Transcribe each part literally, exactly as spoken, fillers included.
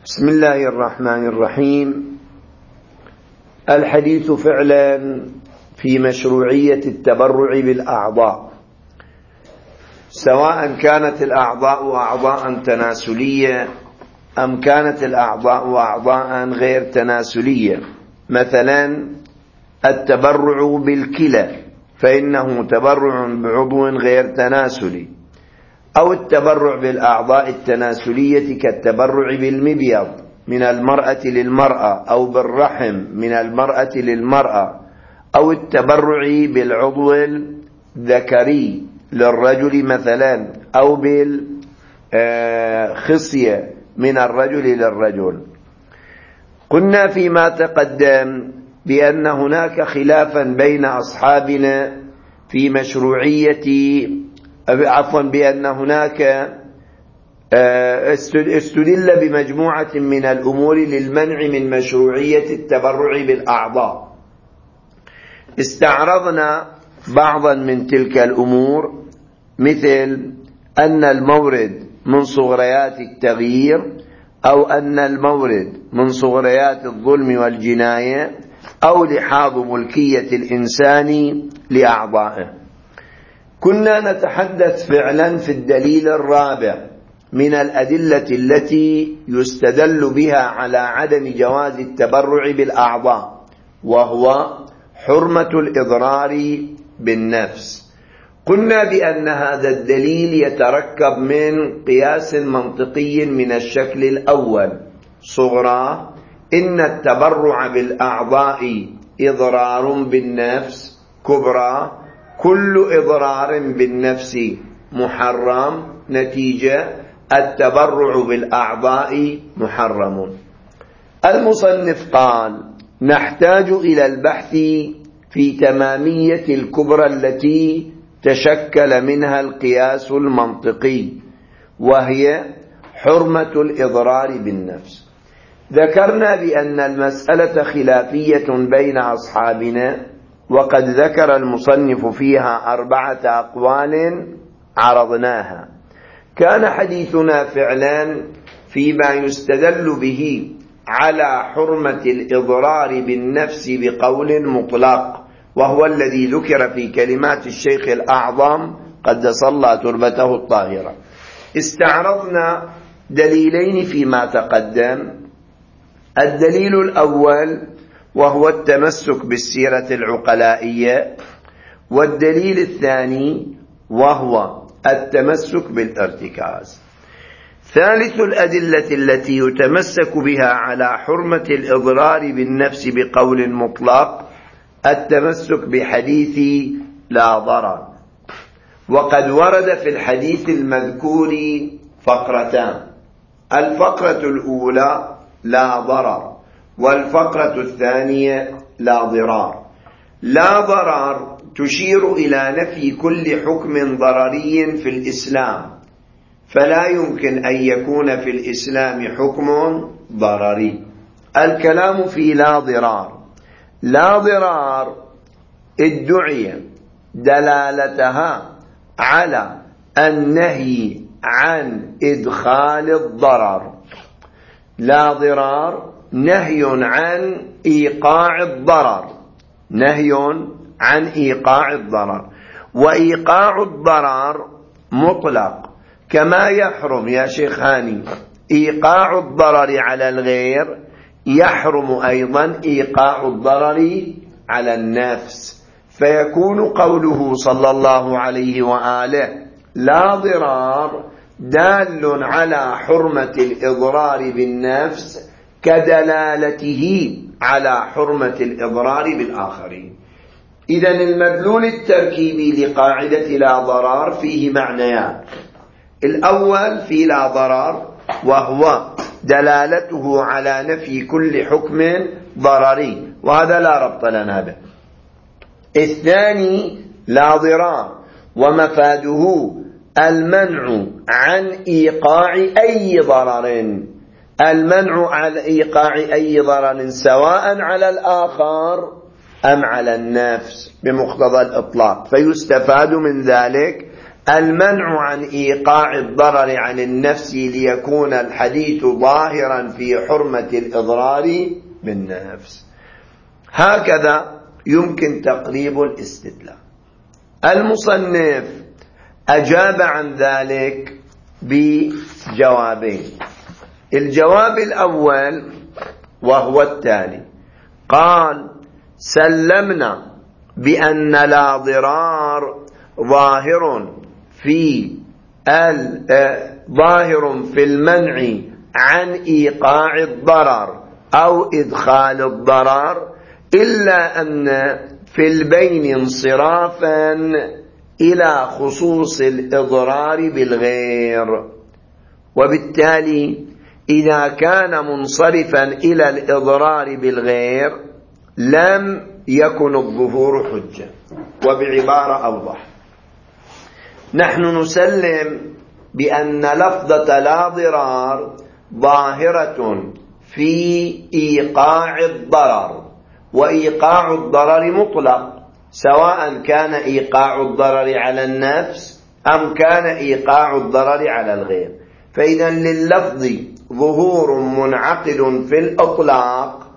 بسم الله الرحمن الرحيم. الحديث فعلا في مشروعية التبرع بالأعضاء، سواء كانت الأعضاء أعضاء تناسلية أم كانت الأعضاء أعضاء غير تناسلية. مثلا التبرع بالكلى فإنه تبرع بعضو غير تناسلي، أو التبرع بالأعضاء التناسلية كالتبرع بالمبيض من المرأة للمرأة، أو بالرحم من المرأة للمرأة، أو التبرع بالعضو الذكري للرجل مثلا، أو بالخصية من الرجل للرجل. قلنا فيما تقدم بأن هناك خلافا بين أصحابنا في مشروعية، عفوا بأن هناك استدل بمجموعة من الأمور للمنع من مشروعية التبرع بالأعضاء. استعرضنا بعضا من تلك الأمور، مثل أن المورد من صغريات التغيير، أو أن المورد من صغريات الظلم والجناية، أو لحاظ ملكية الإنسان لأعضائه. كنا نتحدث فعلا في الدليل الرابع من الأدلة التي يستدل بها على عدم جواز التبرع بالأعضاء، وهو حرمة الإضرار بالنفس. قلنا بأن هذا الدليل يتركب من قياس منطقي من الشكل الأول: صغرى إن التبرع بالأعضاء إضرار بالنفس، كبرى كل إضرار بالنفس محرم، نتيجة التبرع بالأعضاء محرم. المصنف قال: نحتاج إلى البحث في تمامية الكبرى التي تشكل منها القياس المنطقي، وهي حرمة الإضرار بالنفس. ذكرنا بأن المسألة خلافية بين أصحابنا، وقد ذكر المصنف فيها أربعة أقوال عرضناها. كان حديثنا فعلا فيما يستدل به على حرمة الإضرار بالنفس بقول مطلق، وهو الذي ذكر في كلمات الشيخ الأعظم قدس الله تربته الطاهرة. استعرضنا دليلين فيما تقدم: الدليل الأول وهو التمسك بالسيرة العقلائية، والدليل الثاني وهو التمسك بالارتكاز. ثالث الأدلة التي يتمسك بها على حرمة الإضرار بالنفس بقول مطلق التمسك بحديث لا ضرر. وقد ورد في الحديث المذكور فقرتان: الفقرة الأولى لا ضرر، والفقرة الثانية لا ضرار. لا ضرر تشير إلى نفي كل حكم ضرري في الإسلام، فلا يمكن أن يكون في الإسلام حكم ضرري. الكلام في لا ضرار. لا ضرار ادعي دلالتها على النهي عن إدخال الضرر. لا ضرار نهي عن إيقاع الضرر، نهي عن إيقاع الضرر. وإيقاع الضرر مطلق، كما يحرم يا شيخ هاني إيقاع الضرر على الغير، يحرم أيضا إيقاع الضرر على النفس. فيكون قوله صلى الله عليه وآله لا ضرار دال على حرمة الإضرار بالنفس كدلالته على حرمة الإضرار بالآخرين. إذن المدلول التركيبي لقاعدة لا ضرار فيه معنيان: الأول في لا ضرر وهو دلالته على نفي كل حكم ضرري، وهذا لا ربط لنا به. الثاني لا ضرار ومفاده المنع عن إيقاع أي ضرر، المنع عن إيقاع أي ضرر سواء على الآخر أم على النفس بمقتضى الإطلاق. فيستفاد من ذلك المنع عن إيقاع الضرر عن النفس ليكون الحديث ظاهرا في حرمة الإضرار بالنفس. هكذا يمكن تقريب الاستدلال. المصنف أجاب عن ذلك بجوابين. الجواب الأول وهو التالي: قال: سلمنا بأن لا ضرار ظاهر في ظاهر في المنع عن إيقاع الضرر أو إدخال الضرر، إلا أن في البين انصرافا إلى خصوص الإضرار بالغير، وبالتالي إذا كان منصرفا إلى الإضرار بالغير لم يكن الظهور حجة. وبعبارة أوضح، نحن نسلم بأن لفظة لا ضرار ظاهرة في إيقاع الضرر، وإيقاع الضرر مطلق، سواء كان إيقاع الضرر على النفس أم كان إيقاع الضرر على الغير. فإذا لللفظ ظهور منعقد في الإطلاق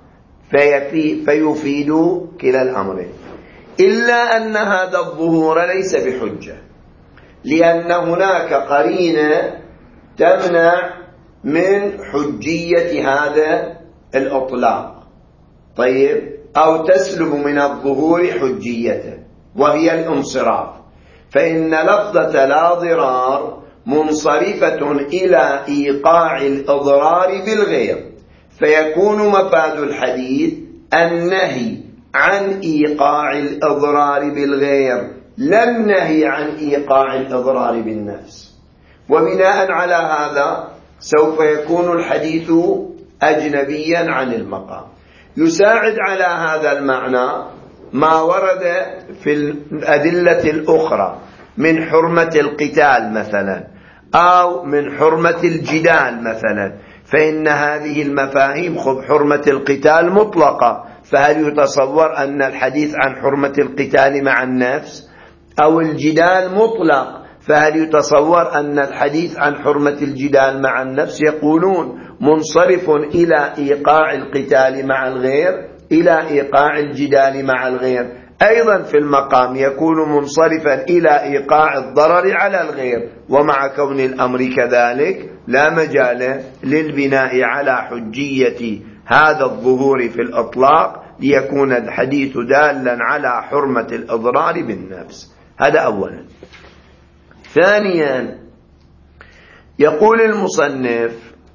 فيفيد كلا الأمرين، إلا أن هذا الظهور ليس بحجة، لأن هناك قرينة تمنع من حجية هذا الإطلاق، طيب، أو تسلب من الظهور حجيته، وهي الانصراف. فإن لفظة لا ضرار منصرفة إلى إيقاع الإضرار بالغير، فيكون مفاد الحديث النهي عن إيقاع الإضرار بالغير، لا النهي عن إيقاع الإضرار بالنفس. وبناء على هذا سوف يكون الحديث أجنبيا عن المقام. يساعد على هذا المعنى ما ورد في الأدلة الأخرى من حرمة القتال مثلا، أو من حرمة الجدال مثلا، فإن هذه المفاهيم خذ حرمة القتال مطلقة، فهل يتصور أن الحديث عن حرمة القتال مع النفس؟ أو الجدال مطلق، فهل يتصور أن الحديث عن حرمة الجدال مع النفس؟ يقولون منصرف إلى إيقاع القتال مع الغير، إلى إيقاع الجدال مع الغير. أيضا في المقام يكون منصرفا إلى إيقاع الضرر على الغير، ومع كون الأمر كذلك لا مجال للبناء على حجية هذا الظهور في الإطلاق ليكون الحديث دالا على حرمة الإضرار بالنفس. هذا أولا. ثانيا، يقول المصنف: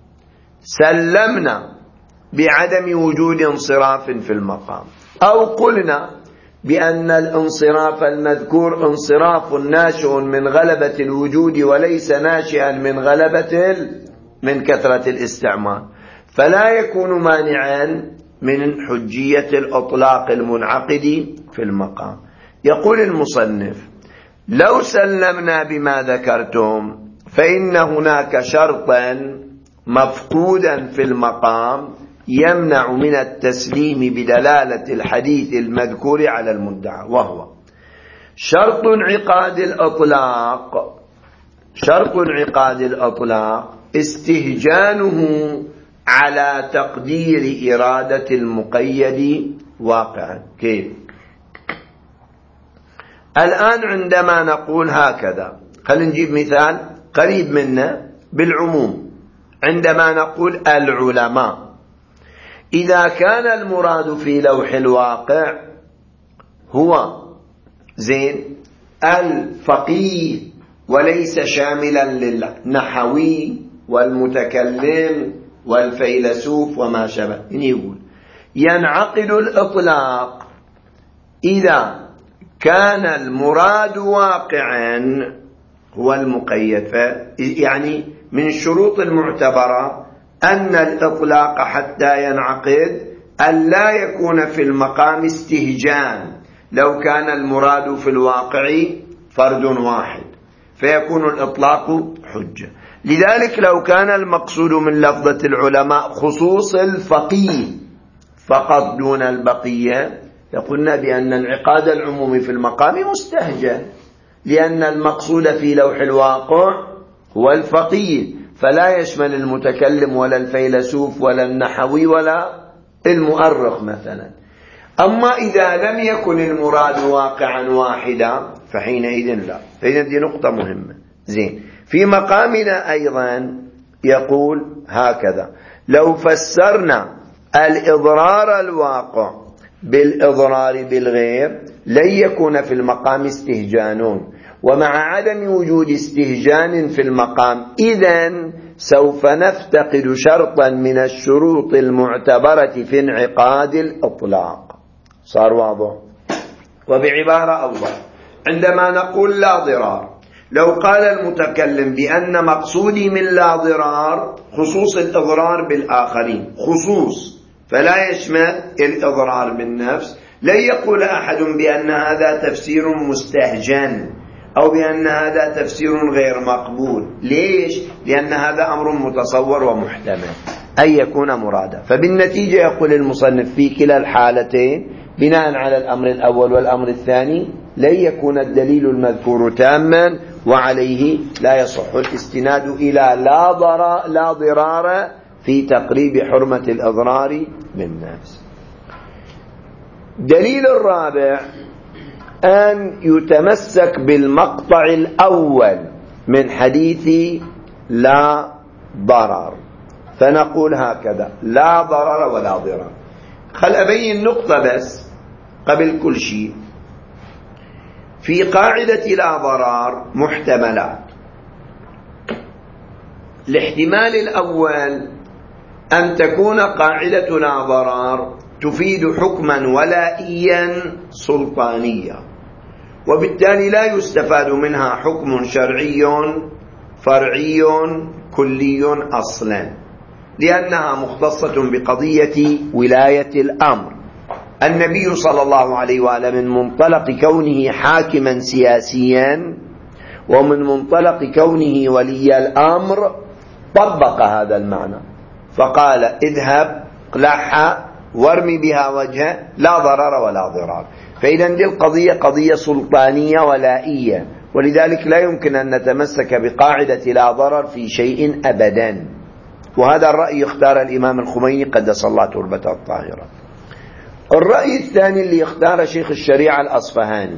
سلمنا بعدم وجود انصراف في المقام، أو قلنا بأن الانصراف المذكور انصراف ناشئ من غلبة الوجود وليس ناشئا من غلبة من كثرة الاستعمال، فلا يكون مانعا من حجية الإطلاق المنعقد في المقام. يقول المصنف: لو سلمنا بما ذكرتم فإن هناك شرطا مفقودا في المقام يمنع من التسليم بدلالة الحديث المذكور على المدعى، وهو شرط انعقاد الإطلاق. شرط انعقاد الإطلاق استهجانه على تقدير إرادة المقيد واقعا. كيف؟ الآن عندما نقول هكذا، خلينا نجيب مثال قريب منا بالعموم. عندما نقول العلماء، إذا كان المراد في لوح الواقع هو زين الفقيه وليس شاملا للنحوي والمتكلم والفيلسوف وما شابه، يقول ينعقد الإطلاق إذا كان المراد واقعا هو المقيد. يعني من شروط المعتبرة أن الإطلاق حتى ينعقد أن لا يكون في المقام استهجان، لو كان المراد في الواقع فرد واحد فيكون الإطلاق حجة. لذلك لو كان المقصود من لفظة العلماء خصوص الفقيه فقط دون البقية، يقولنا بأن انعقاد العموم في المقام مستهجن، لأن المقصود في لوح الواقع هو الفقيه، فلا يشمل المتكلم ولا الفيلسوف ولا النحوي ولا المؤرخ مثلا. أما إذا لم يكن المراد واقعا واحدا فحينئذ لا. فإذا دي نقطة مهمة. زين، في مقامنا أيضا يقول هكذا: لو فسرنا الإضرار الواقع بالإضرار بالغير لن يكون في المقام استهجان، ومع عدم وجود استهجان في المقام إذن سوف نفتقد شرطا من الشروط المعتبرة في انعقاد الإطلاق. صار واضح؟ وبعبارة أوضح، عندما نقول لا ضرار، لو قال المتكلم بأن مقصودي من لا ضرار خصوص الإضرار بالآخرين، خصوص فلا يشمل الإضرار بالنفس، لن يقول أحد بأن هذا تفسير مستهجن أو بأن هذا تفسير غير مقبول. ليش؟ لأن هذا أمر متصور ومحتمل أن يكون مرادا. فبالنتيجة يقول المصنف في كلا الحالتين بناء على الأمر الأول والأمر الثاني لن يكون الدليل المذكور تاما، وعليه لا يصح الاستناد إلى لا ضرار, لا ضرار في تقريب حرمة الإضرار بالنفس. دليل الرابع أن يتمسك بالمقطع الأول من حديث لا ضرر، فنقول هكذا: لا ضرر ولا ضرر. خل أبين نقطة بس قبل كل شيء. في قاعدة لا ضرر محتملات. الاحتمال الأول أن تكون قاعدة لا ضرر تفيد حكما ولائيا سلطانيا، وبالتالي لا يستفاد منها حكم شرعي فرعي كلي أصلا، لأنها مختصة بقضية ولاية الأمر. النبي صلى الله عليه وآله من منطلق كونه حاكما سياسيا ومن منطلق كونه ولي الأمر طبق هذا المعنى، فقال: اذهب اقلعها وارمي بها وجهه، لا ضرر ولا ضرار. فإذا دي القضية قضية سلطانية ولائية، ولذلك لا يمكن أن نتمسك بقاعدة لا ضرر في شيء أبدا. وهذا الرأي يختار الإمام الخميني قدس الله تربته الطاهرة. الرأي الثاني اللي يختار شيخ الشريعة الأصفهاني،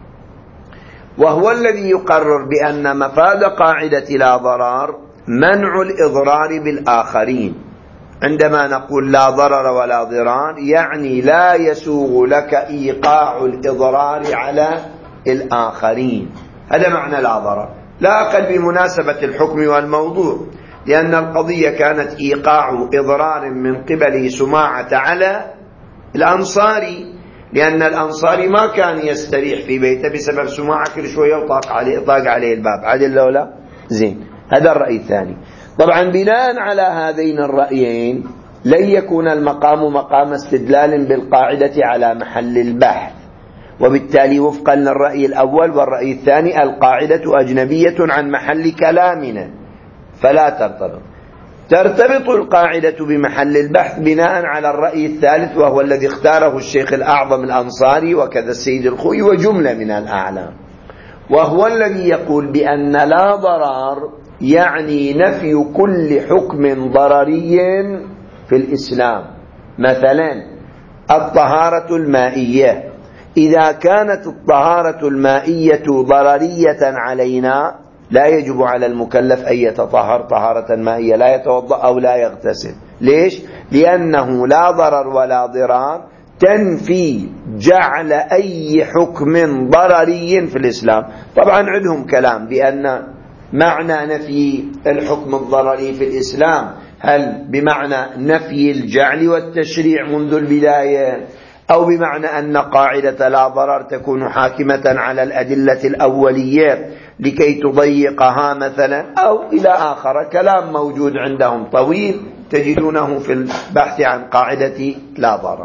وهو الذي يقرر بأن مفاد قاعدة لا ضرر منع الإضرار بالآخرين. عندما نقول لا ضرر ولا ضرار يعني لا يسوغ لك إيقاع الإضرار على الآخرين، هذا معنى لا ضرر، لا أقل بمناسبة الحكم والموضوع، لأن القضية كانت إيقاع إضرار من قبل سماعة على الأنصاري، لأن الأنصاري ما كان يستريح في بيته بسبب سماعة كل شوية وطاق عليه, طاق عليه الباب. عدل لو لا؟ زين، هذا الرأي الثاني. طبعا بناء على هذين الرأيين لن يكون المقام مقام استدلال بالقاعدة على محل البحث، وبالتالي وفقا للرأي الأول والرأي الثاني القاعدة أجنبية عن محل كلامنا فلا ترتبط. ترتبط القاعدة بمحل البحث بناء على الرأي الثالث، وهو الذي اختاره الشيخ الأعظم الأنصاري وكذا السيد الخوي وجملة من الأعلام، وهو الذي يقول بأن لا ضرر يعني نفي كل حكم ضرري في الإسلام. مثلا الطهارة المائية، إذا كانت الطهارة المائية ضررية علينا لا يجب على المكلف أن يتطهر طهارة مائية، لا يتوضأ أو لا يغتسل. ليش؟ لأنه لا ضرر ولا ضرار تنفي جعل أي حكم ضرري في الإسلام. طبعا عندهم كلام بأن معنى نفي الحكم الضرري في الإسلام هل بمعنى نفي الجعل والتشريع منذ البداية، أو بمعنى أن قاعدة لا ضرر تكون حاكمة على الأدلة الأولية لكي تضيقها مثلا، أو إلى آخر. كلام موجود عندهم طويل تجدونه في البحث عن قاعدة لا ضرر.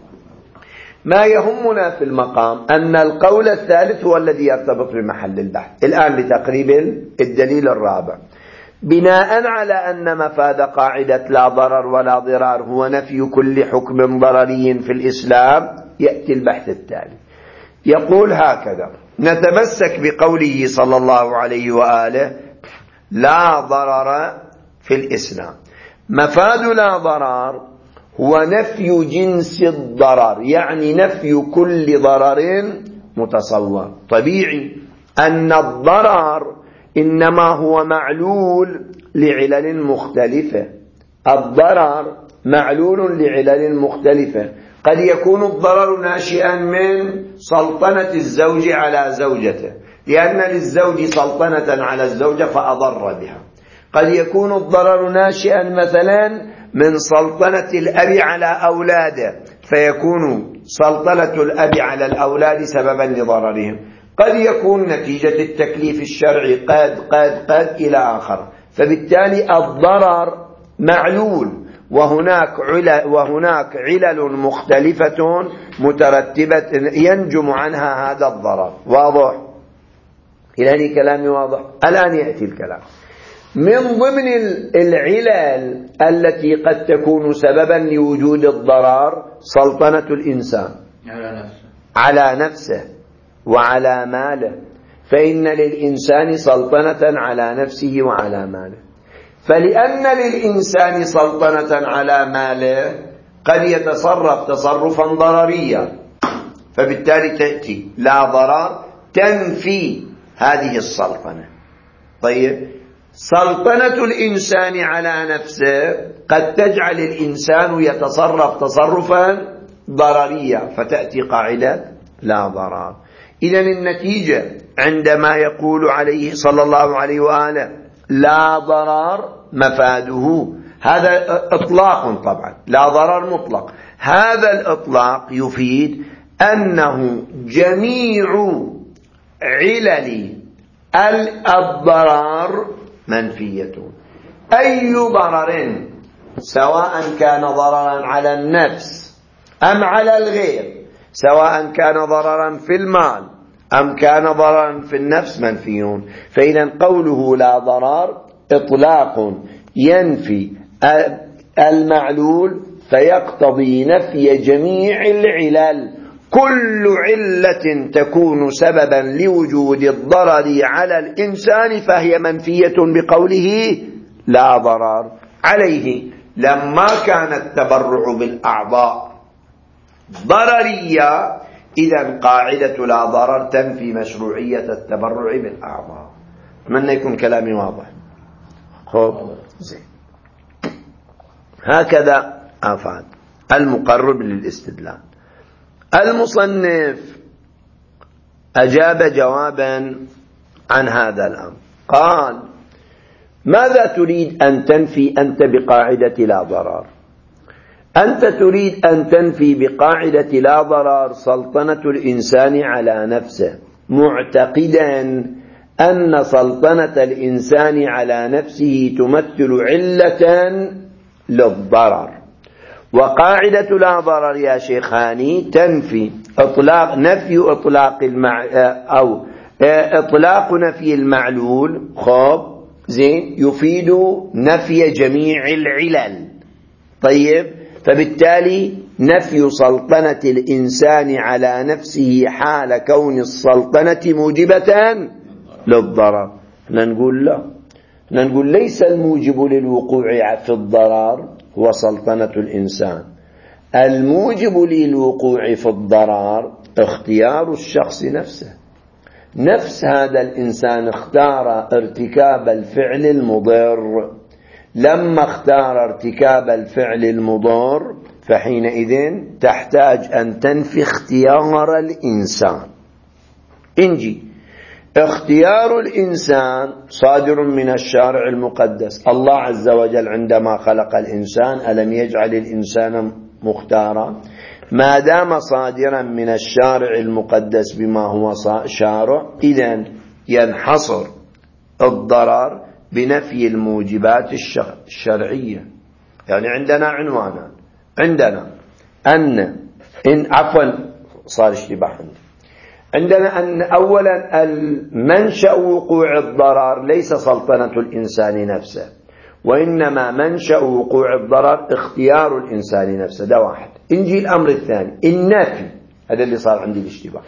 ما يهمنا في المقام أن القول الثالث هو الذي يرتبط بمحل البحث. الآن لتقريب الدليل الرابع، بناء على أن مفاد قاعدة لا ضرر ولا ضرار هو نفي كل حكم ضرري في الإسلام، يأتي البحث التالي يقول هكذا: نتمسك بقوله صلى الله عليه وآله لا ضرر في الإسلام. مفاد لا ضرر هو نفي جنس الضرر، يعني نفي كل ضرر متصور. طبيعي أن الضرر إنما هو معلول لعلل مختلفة، الضرر معلول لعلل مختلفة. قد يكون الضرر ناشئا من سلطنة الزوج على زوجته، لأن للزوج سلطنة على الزوجة فأضر بها. قد يكون الضرر ناشئا مثلا من سلطنة الأب على أولاده، فيكون سلطنة الأب على الأولاد سببا لضررهم. قد يكون نتيجة التكليف الشرعي، قد قد قد إلى آخر. فبالتالي الضرر معلول، وهناك علل وهناك علل مختلفة مترتبة ينجم عنها هذا الضرر. واضح؟ إلى كلامي واضح؟ الآن يأتي الكلام. من ضمن العلل التي قد تكون سببا لوجود الضرر سلطنة الإنسان على نفسه على نفسه وعلى ماله، فإن للإنسان سلطنة على نفسه وعلى ماله. فلأن للإنسان سلطنة على ماله قد يتصرف تصرفا ضرريا، فبالتالي تأتي لا ضرر تنفي هذه السلطنة. طيب، سلطنة الإنسان على نفسه قد تجعل الإنسان يتصرف تصرفا ضرريا، فتأتي قاعدة لا ضرر. إذن النتيجة عندما يقول عليه صلى الله عليه وآله لا ضرر، مفاده هذا إطلاق، طبعا لا ضرر مطلق. هذا الإطلاق يفيد أنه جميع علل الضرر منفية. أي ضرر سواء كان ضررا على النفس أم على الغير، سواء كان ضررا في المال أم كان ضررا في النفس، منفيون. فإذا قوله لا ضرر إطلاق ينفي المعلول، فيقتضي نفي جميع العلل. كل علة تكون سببا لوجود الضرر على الإنسان فهي منفية بقوله لا ضرر عليه. لما كان التبرع بالأعضاء ضررية، إذن قاعدة لا ضرر تنفي مشروعية التبرع بالأعضاء. أتمنى يكون كلامي واضح. خب زين. هكذا أفاد المقرب للاستدلال. المصنف أجاب جوابا عن هذا الأمر، قال: ماذا تريد أن تنفي أنت بقاعدة لا ضرر؟ أنت تريد أن تنفي بقاعدة لا ضرر سلطنة الإنسان على نفسه، معتقدا أن سلطنة الإنسان على نفسه تمثل علة للضرر. وقاعدة لا ضرر يا شيخاني تنفي إطلاق نفي إطلاق المع أو إطلاق نفي المعلول، خب زين، يفيد نفي جميع العلل. طيب، فبالتالي نفي سلطنة الإنسان على نفسه حال كون السلطنة موجبة للضرر. نقول لا، نقول ليس الموجب للوقوع في الضرر هو سلطنة الإنسان، الموجب للوقوع في الضرر اختيار الشخص نفسه. نفس هذا الإنسان اختار ارتكاب الفعل المضر، لما اختار ارتكاب الفعل المضر فحينئذ تحتاج أن تنفي اختيار الإنسان. إنجي اختيار الإنسان صادر من الشارع المقدس. الله عز وجل عندما خلق الإنسان ألم يجعل الإنسان مختارا؟ ما دام صادرا من الشارع المقدس بما هو شارع، إذن ينحصر الضرر بنفي الموجبات الشرعية. يعني عندنا عنوانا، عندنا أن إن عفوا صار اشتباه عندي عندنا أن أولا المنشأ وقوع الضرر ليس سلطنة الإنسان نفسه، وإنما منشأ وقوع الضرر اختيار الإنسان نفسه. ده واحد. انجي الأمر الثاني النفي، هذا اللي صار عندي الاشتباه.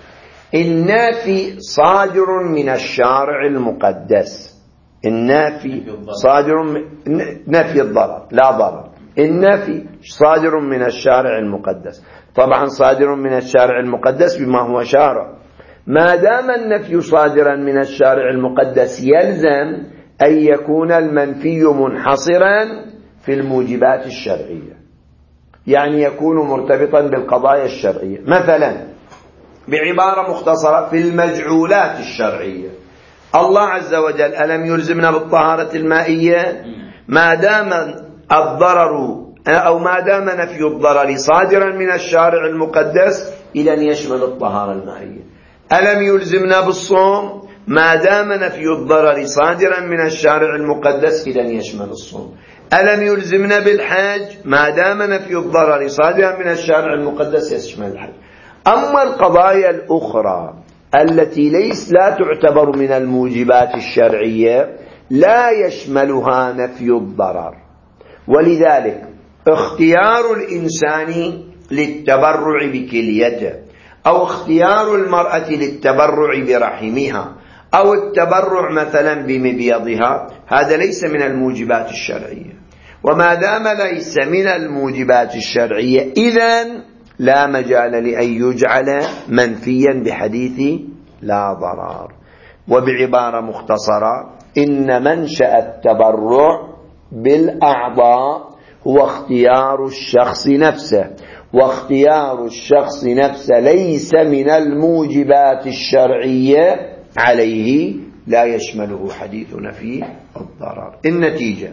النافي صادر من الشارع المقدس. النافي صادر من نفي الضرر، لا ضرر. النافي صادر من الشارع المقدس، طبعا صادر من الشارع المقدس بما هو شارع. ما دام النفي صادرا من الشارع المقدس يلزم أن يكون المنفي منحصرا في الموجبات الشرعية، يعني يكون مرتبطا بالقضايا الشرعية. مثلا بعبارة مختصرة في المجعولات الشرعية، الله عز وجل ألم يلزمنا بالطهارة المائية؟ ما دام الضرر أو ما دام نفي الضرر صادرا من الشارع المقدس إذن يشمل الطهارة المائية. ألم يلزمنا بالصوم؟ ما دام نفي الضرر صادرا من الشارع المقدس إذن يشمل الصوم. ألم يلزمنا بالحج؟ ما دام نفي الضرر صادرا من الشارع المقدس يشمل الحج. أما القضايا الأخرى التي ليس لا تعتبر من الموجبات الشرعية لا يشملها نفي الضرر. ولذلك اختيار الإنسان للتبرع بكليته، أو اختيار المرأة للتبرع برحمها، أو التبرع مثلا بمبيضها، هذا ليس من الموجبات الشرعية. وما دام ليس من الموجبات الشرعية إذن لا مجال لأن يجعل منفيا بحديث لا ضرر. وبعبارة مختصرة إن منشأ التبرع بالأعضاء هو اختيار الشخص نفسه، واختيار الشخص نفسه ليس من الموجبات الشرعية عليه، لا يشمله حديث نفي الضرر. النتيجة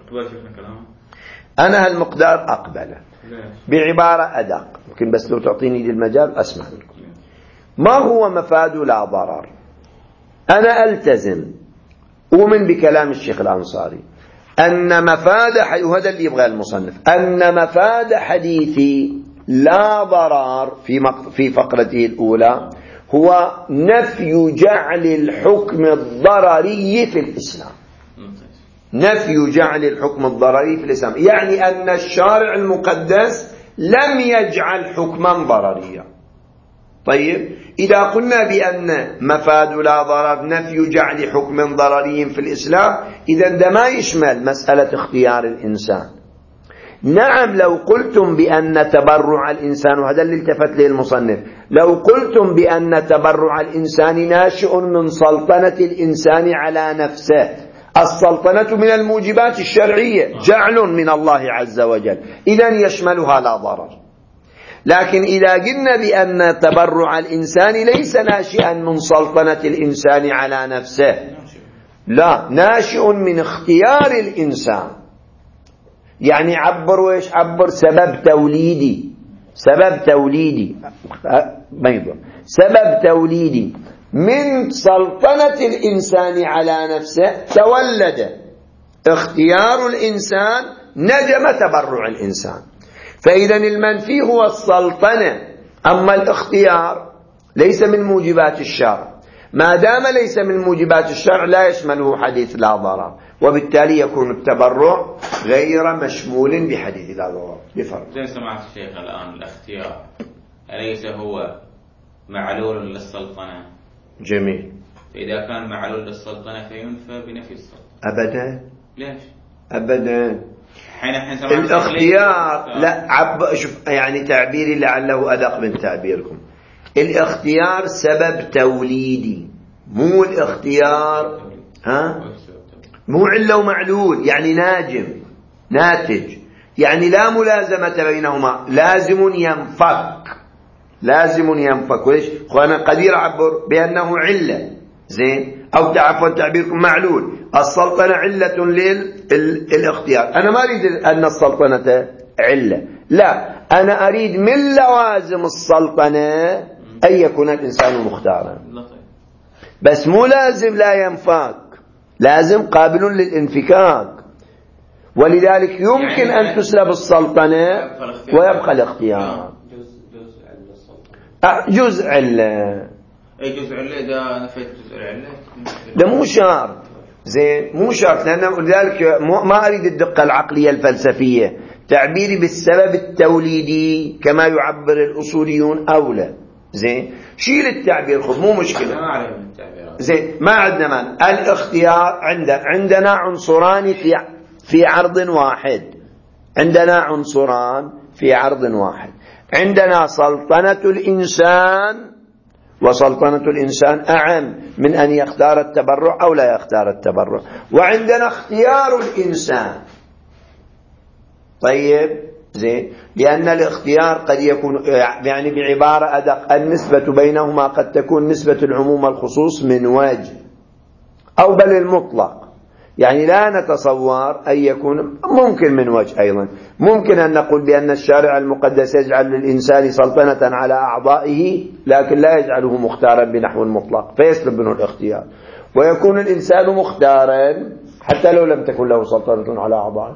أنا هالمقدار أقبله بعبارة أدق، ممكن بس لو تعطيني دي المجال أسمع منكم. ما هو مفاد لا ضرر؟ أنا ألتزم أؤمن بكلام الشيخ الأنصاري أن مفاد، وهذا اللي يبغى المصنف، أن مفاد حديث لا ضرر في في فقرته الأولى هو نفي جعل الحكم الضرري في الإسلام. نفي جعل الحكم الضرري في الإسلام يعني أن الشارع المقدس لم يجعل حكما ضرريا. طيب إذا قلنا بأن مفاد لا ضرر نفي جعل حكم ضرري في الإسلام، إذن ده ما يشمل مسألة اختيار الإنسان. نعم لو قلتم بأن تبرع الإنسان، وهذا اللي التفت له المصنف، لو قلتم بأن تبرع الإنسان ناشئ من سلطنة الإنسان على نفسه، السلطنة من الموجبات الشرعية، جعل من الله عز وجل، إذن يشملها لا ضرر. لكن إذا قلنا بأن تبرع الإنسان ليس ناشئا من سلطنة الإنسان على نفسه، لا، ناشئ من اختيار الإنسان، يعني عبر ويش عبر سبب توليدي، سبب توليدي ما يضر، سبب توليدي من سلطنة الإنسان على نفسه تولد اختيار الإنسان نجم تبرع الإنسان. فإذا المنفي هو السلطنة، أما الاختيار ليس من موجبات الشرع. ما دام ليس من موجبات الشرع لا يشمله حديث لا ضرر، وبالتالي يكون التبرع غير مشمول بحديث لا ضرر بفرق. زي سمعت الشيخ الآن الاختيار أليس هو معلول للسلطنة؟ جميل. فإذا كان معلول للسلطنة فينفى بنفي السلطنة. أبدا. ليش؟ أبدا. حين احنا الاختيار لا عب شوف يعني تعبيري لعله أدق من تعبيركم. الاختيار سبب توليدي، مو الاختيار ها مو علة ومعلول، يعني ناجم ناتج، يعني لا ملازمة بينهما، لازم ينفك، لازم ينفك. وليش أنا قدير أعبر بأنه علة زين، أو تعرفوا تعبيركم معلول. السلطنة علة للاختيار، أنا ما أريد أن السلطنة علة، لا، أنا أريد من لوازم السلطنة أن يكون الإنسان مختارا، بس مو لازم لا ينفك، لازم قابل للانفكاك. ولذلك يمكن أن تسلب السلطنة ويبقى الاختيار جزء علة. أي جزء علة إذا نفيت جزء علة ده مو شرط زين، مو شرط، لأن لذلك ما أريد الدقة العقلية الفلسفية. تعبيري بالسبب التوليدي كما يعبر الأصوليون أولى، زين شيل التعبير خذ مو مشكلة. ما أعرف من التعبيرات. زين ما عندنا من الاختيار عندنا عندنا عنصران في في عرض واحد. عندنا عنصران في عرض واحد. عندنا سلطنة الإنسان، وسلطنة الإنسان أعم من أن يختار التبرع أو لا يختار التبرع. وعندنا اختيار الإنسان. طيب زين لأن الاختيار قد يكون يعني بعبارة أدق النسبة بينهما قد تكون نسبة العموم والخصوص من وجه أو بل المطلق. يعني لا نتصور أن يكون ممكن من وجه أيضا ممكن أن نقول بأن الشارع المقدس يجعل للإنسان سلطنة على أعضائه لكن لا يجعله مختارا بنحو مطلق فيسلب منه الاختيار، ويكون الإنسان مختارا حتى لو لم تكن له سلطنة على أعضائه.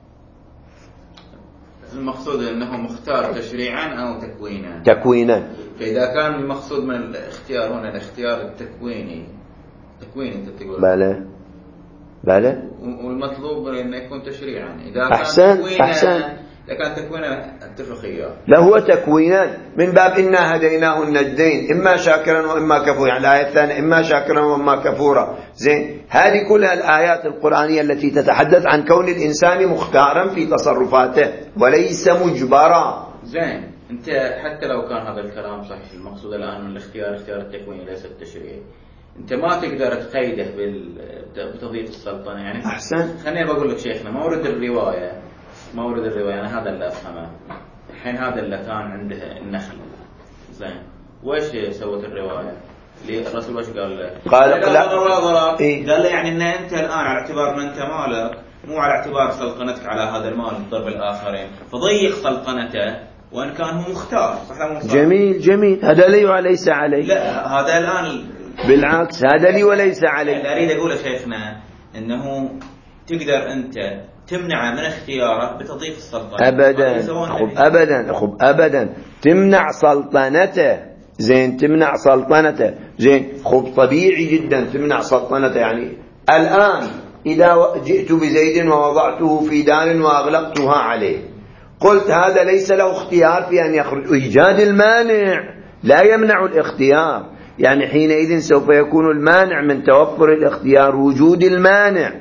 المقصود أنه مختار تشريعا أو تكوينا. تكوينا. فإذا كان المقصود من الاختيار هنا الاختيار التكويني تكويني أنت تقول. بلى بلى. والمطلوب أنه يكون تشريعا. إذا أحسن كان تكوينا أحسن. إذا كان تكوينا اتفقية. لا هو تكوينا من باب إنا هديناه النجدين إما شاكرا وإما كفورا. يعني الآية الثانية إما شاكرا وإما كفورا. زين هذه كلها الآيات القرآنية التي تتحدث عن كون الإنسان مختارا في تصرفاته وليس مجبرا. زين أنت حتى لو كان هذا الكلام صحيح المقصود الآن من الاختيار اختيار التكويني ليس التشريع، أنت ما تقدر تقيده بتضييق السلطنة. يعني أحسن. خليني بقول لك شيخنا مورد الرواية مورد الرواية أنا هذا اللي أفهمه الحين. هذا اللي كان عنده النخل زين وإيش سوت الرواية اللي الرسول وإيش قال له؟ قال لا إيه؟ قال له يعني إن أنت الآن على اعتبار أن أنت مالك مو على اعتبار سلطنتك على هذا المال ضرب الآخرين فضيق سلطنته وإن كان هو مختار صح. جميل جميل هذا لي وليس علي. لا هذا الآن بالعكس هذا لي وليس علي. اللي أريد أقوله شيخنا إنه تقدر أنت تمنع من اختياره بتضييق السلطنة. أبدا خب أبدا خب أبدا تمنع سلطنته. زين تمنع سلطنته. زين خب طبيعي جدا تمنع سلطنته. يعني الآن إذا جئت بزيد ووضعته في دار وأغلقتها عليه قلت هذا ليس له اختيار في أن يخرج. إيجاد المانع لا يمنع الاختيار. يعني حينئذ سوف يكون المانع من توفر الاختيار وجود المانع.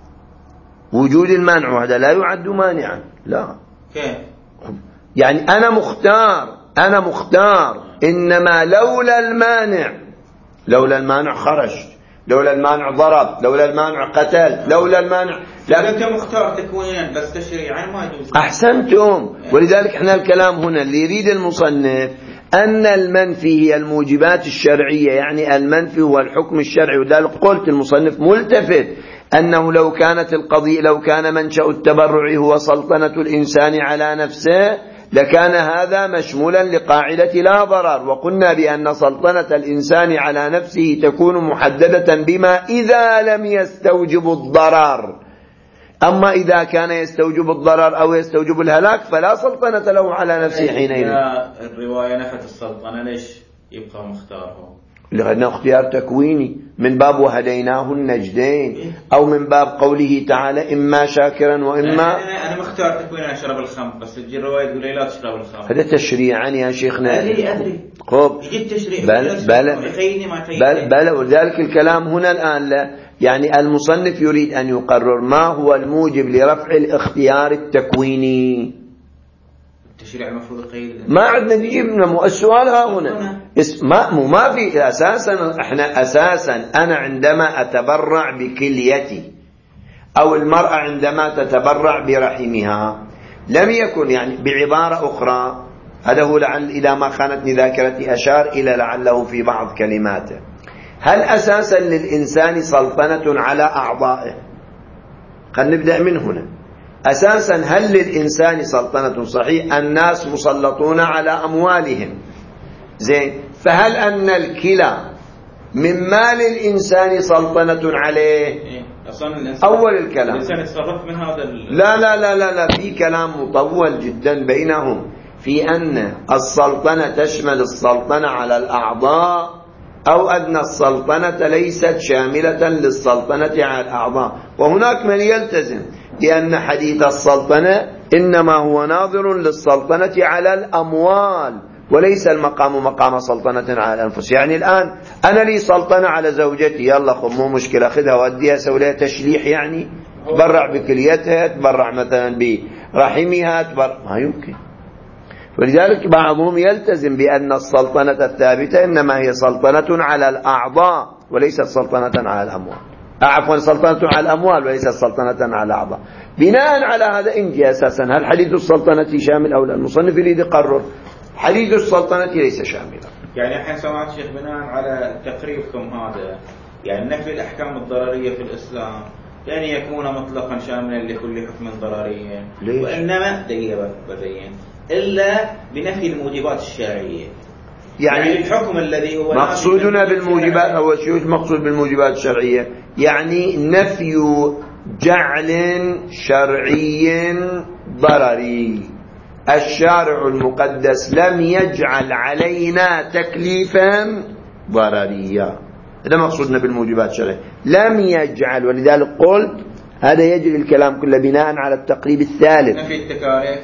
وجود المانع وهذا لا يعد مانعا. لا كيف يعني أنا مختار أنا مختار إنما لولا المانع لولا المانع خرج لولا المانع ضرب لولا المانع قتل لولا المانع. لا أنت مختار تكوينا بس تشريعا ما يجوز. أحسنتم. ولذلك احنا الكلام هنا اللي يريد المصنف أن المنفي هي الموجبات الشرعية. يعني المنفي هو الحكم الشرعي. ولذلك قلت المصنف ملتفت أنه لو كانت القضية لو كان منشأ التبرع هو سلطنة الإنسان على نفسه لكان هذا مشمولا لقاعدة لا ضرر. وقلنا بأن سلطنة الإنسان على نفسه تكون محددة بما إذا لم يستوجب الضرر. أما إذا كان يستوجب الضرر أو يستوجب الهلاك فلا سلطنة له على نفسه حينئذ. الرواية نفت السلطنة ليش يبقى مختاره؟ لأنه اختيار تكويني من باب وهديناه النجدين أو من باب قوله تعالى إما شاكرا وإما. أنا مختار تكويني أشرب الخمر بس تجي الرواية تقول لي لا تشرب الخمر. هذا تشريعا يا شيخنا. أدري أدري خب يجي التشريع بل بل بل, بل ولذلك الكلام هنا الآن لا يعني المصنف يريد أن يقرر ما هو الموجب لرفع الاختيار التكويني. التشريع المفروض يقيد. ما عندنا نجيبنا السؤال ها هنا ما مو ما في أساسا. احنا أساسا أنا عندما أتبرع بكليتي أو المرأة عندما تتبرع برحمها لم يكن يعني بعبارة أخرى هذا هو لعل إذا ما خانتني ذاكرتي أشار إلى لعله في بعض كلماته. هل أساسا للإنسان سلطنة على أعضائه؟ خلينا نبدأ من هنا. أساسا هل للإنسان سلطنة؟ صحيح الناس مسلطون على أموالهم. زين فهل أن الكلى من مال الإنسان سلطنة عليه؟ أول الكلام الإنسان يتصرف من هذا ال... لا لا لا لا لا في كلام مطول جدا بينهم في أن السلطنة تشمل السلطنة على الأعضاء أو أن السلطنة ليست شاملة للسلطنة على الأعضاء. وهناك من يلتزم لأن حديث السلطنة إنما هو ناظر للسلطنة على الأموال وليس المقام مقام سلطنة على الأنفس. يعني الآن أنا لي سلطنة على زوجتي، يلا خذ مو مشكلة، خذها وأديها، سوي لها تشليح، يعني تبرع بكليتها، تبرع مثلا برحمها، تبرع، ما يمكن. ولذلك بعضهم يلتزم بأن السلطنة الثابتة إنما هي سلطنة على الأعضاء وليست سلطنة على الأموال، عفوا سلطنة على الأموال وليست سلطنة على الأعضاء. بناء على هذا انجي أساسا هل حديث السلطنة شامل أو لا؟ المصنف يريد يقرر حديث السلطنة ليس شاملا. يعني الحين سمعت شيخ بناء على تقريبكم هذا، يعني نفي الأحكام الضررية في الإسلام يعني يكون مطلقا شاملا لكل حكم ضرري، وإنما دقيقة ببين إلا بنفي الموجبات الشرعية. يعني, يعني الحكم الذي هو مقصودنا بالموجبات، أول شيء مقصود بالموجبات الشرعية يعني نفي جعل شرعي ضرري. الشارع المقدس لم يجعل علينا تكليفا ضرريا، هذا مقصودنا بالموجبات الشرعية، لم يجعل. ولذلك قلت هذا يجري الكلام كله بناء على التقريب الثالث. نفي التكاليف،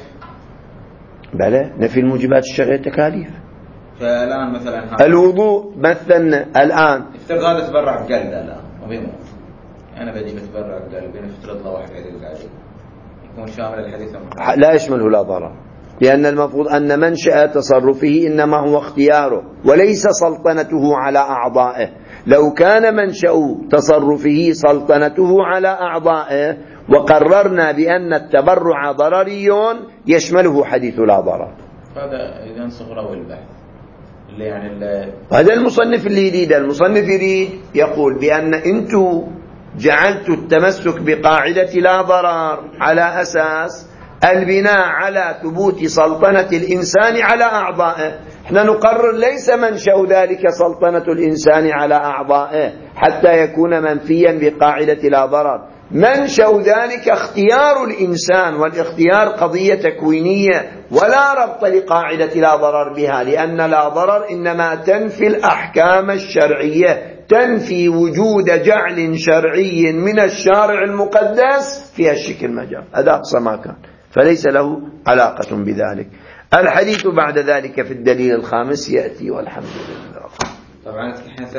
بلى نفي الموجبات الشرعية تكاليف. فالآن مثلا هذا الوضوء مثلنا الآن، افترض هذا تبرع بقلب الآن وبيموت، أنا بدي بتبرع بقلب، نفترض له واحد عدل قاعد يكون شامل الحديث لا يشمله لا ضرر، لأن المفروض أن منشأ تصرفه إنما هو اختياره وليس سلطنته على أعضائه. لو كان منشأ تصرفه سلطنته على أعضائه وقررنا بأن التبرع ضرري يشمله حديث لا ضرر. هذا إذا صغره البحث اللي يعني اللي هذا المصنف اللي يريد، المصنف يريد يقول بأن أنتم جعلتوا التمسك بقاعدة لا ضرر على أساس البناء على ثبوت سلطنة الإنسان على أعضائه. احنا نقرر ليس منشأ ذلك سلطنة الإنسان على أعضائه حتى يكون منفيا بقاعدة لا ضرر، منشأ ذلك اختيار الإنسان، والاختيار قضية تكوينية ولا ربط لقاعدة لا ضرر بها، لأن لا ضرر إنما تنفي الأحكام الشرعية، تنفي وجود جعل شرعي من الشارع المقدس في هالشكل مجال، هذا أقصى ما كان، فليس له علاقة بذلك. الحديث بعد ذلك في الدليل الخامس يأتي، والحمد لله. طبعا